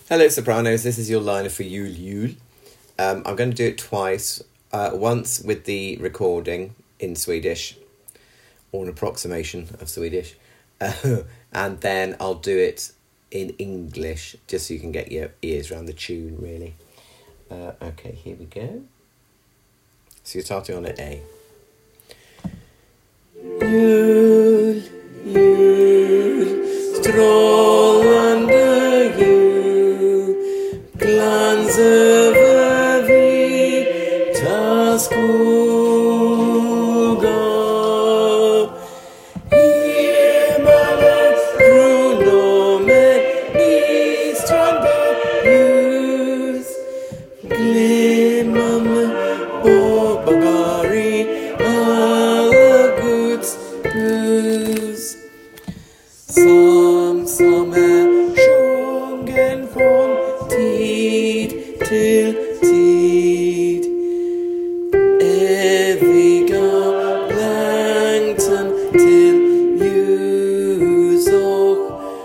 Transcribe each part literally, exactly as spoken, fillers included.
Hello, Sopranos. This is your liner for Yule Yule. Um, I'm going to do it twice. Uh, once with the recording in Swedish, or an approximation of Swedish, uh, and then I'll do it in English, just so you can get your ears around the tune, really. Uh, okay, here we go. So you're starting on an A. Jul, jul, strålande jul, glans över vita skogar. Himmelen brunner med gnistrande ljus, glimmande bågar i alla Guds hus. Sång som är sjungen från tid till tid, eviga längtan till ljus och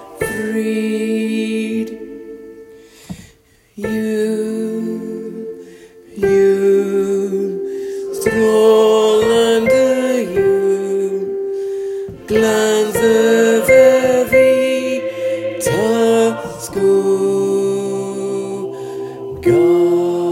frid. Jul, jul, strålande jul, glans över vita skogar.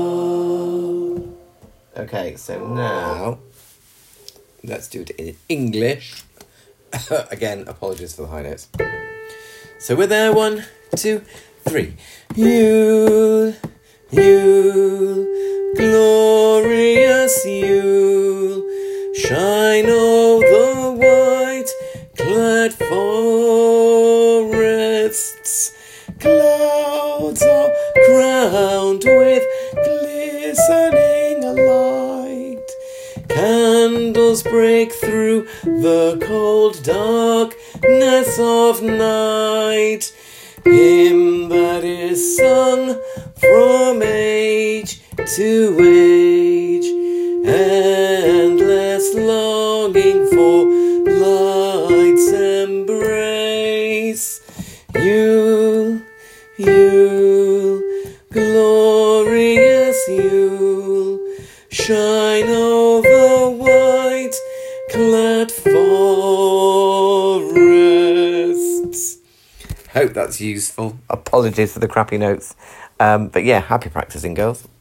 Okay, so now let's do it in English. Again, apologies for the high notes. So we're there, one, two, three. Yule, Yule, glorious Yule, shine o'er the white-clad forests. Clouds are crowned with glistening light. Candles break through the cold darkness of night. Hymn that is sung from age to age, endless longing for light's embrace. Yule, Yule, glorious Yule, shine over white-clad forests. Hope that's useful. Apologies for the crappy notes. Um, but yeah, happy practicing, girls.